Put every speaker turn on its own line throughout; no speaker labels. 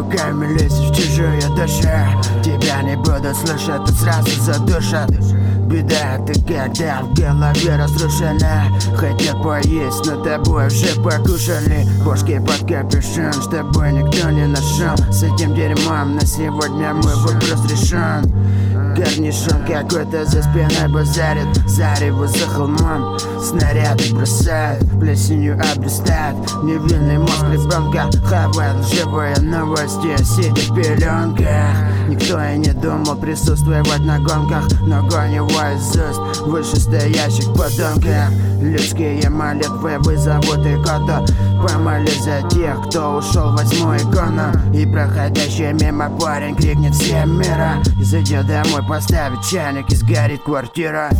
руками лезешь в чужую душу. Тебя не будут слышать, тут сразу задушат. Беда это когда в голове разрушена. Хотят поесть, но тобой уже покушали. Бошки под капюшон, с тобой никто не нашел. С этим дерьмом на сегодня мой вопрос решен. Корнишон какой-то за спиной базарит. Зарево за холмом снаряды бросает, плесенью обрастает. Невинный мозг ребенка хавает лживые новости, сидя в пеленках. Никто и не думал присутствовать на гонках, но гоню из уст вышестоящих подонков. Людские молитвы вызовут икоту. Помолись за тех, кто ушел, возьму икону. И проходящий мимо парень крикнет всем мира. И зайдет домой, поставит чайник, и сгорит квартира.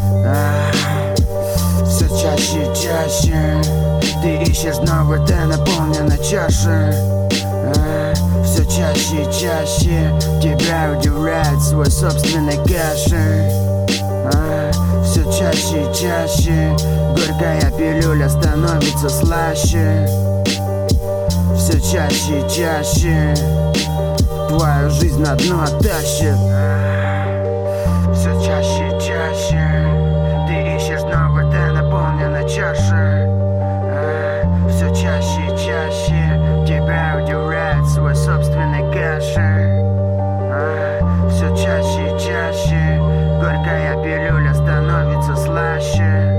Все чаще и чаще ты ищешь дно, ты наполнена чаша. Все чаще и чаще тебя удивляет свой собственный кашель. Все чаще и чаще горькая пилюля становится слаще. Все чаще и чаще твою жизнь на дно тащит. Все чаще и чаще ты ищешь дно, ты наполнена чаша. Все чаще и чаще тебя удивляет свой собственный кашель. Все чаще и чаще горькая пилюля становится слаще.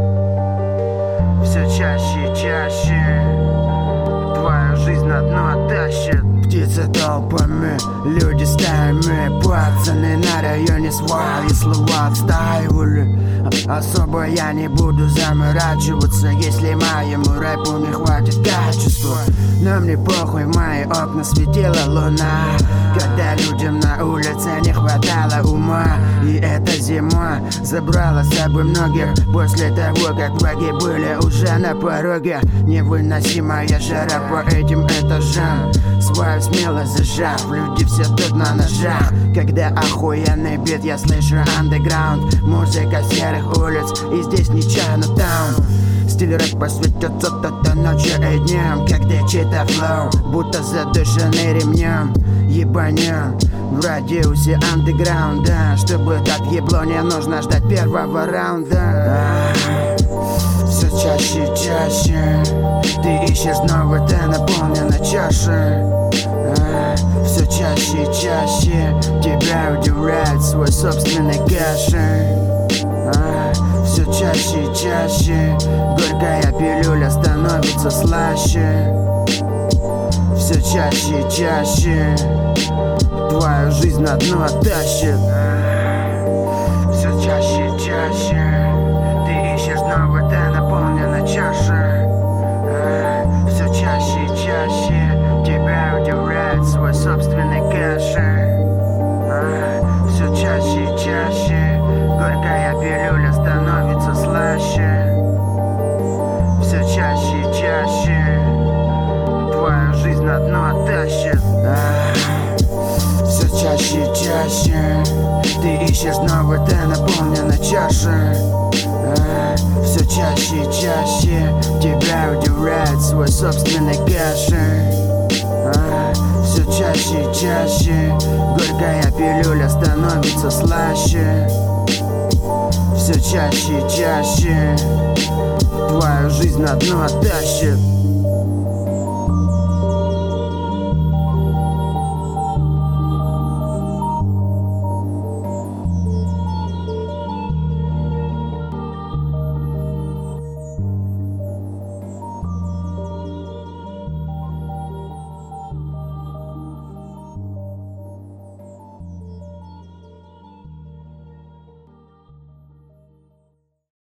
Все чаще и чаще твою жизнь на дно тащит. Птицы толпами, люди стаями, пацаны на районе свои слова отстаивали. Особо я не буду заморачиваться, если моему рэпу не хватит качества. Но мне похуй, в мои окна светила луна, когда людям на улице не хватало ума. И эта зима забрала с собой многих после того, как враги были уже на пороге. Невыносимая жара по этим этажам, свою смело зажав, люди все тут на ножах. Когда охуенный бит, я слышу андеграунд, музыка серых улиц, и здесь не Чайнатаун. Стиль рэп посвятится то ночью и днем, когда чей-то флоу будто задушенный ремнем. Ебанем в радиусе андеграунда, чтобы так ебло не нужно ждать первого раунда. Все чаще и чаще ты ищешь дно, ты наполнена чаша. Все чаще и чаще тебя удивляет свой собственный кашель. Все чаще и чаще горькая пилюля становится слаще. Все чаще и чаще твою жизнь на дно тащит. Все чаще и чаще ты ищешь дно, ты наполнена чаша. Все чаще и чаще тебя удивляет свой собственный кашель. Все чаще и чаще горькая пилюля становится слаще. Все чаще и чаще твою жизнь на дно тащит. Все чаще и чаще ты ищешь дно, ты наполнена чаша. Все чаще и чаще тебя удивляет свой собственный кашель. Все чаще и чаще горькая пилюля становится слаще. Все чаще и чаще твою жизнь на дно тащит.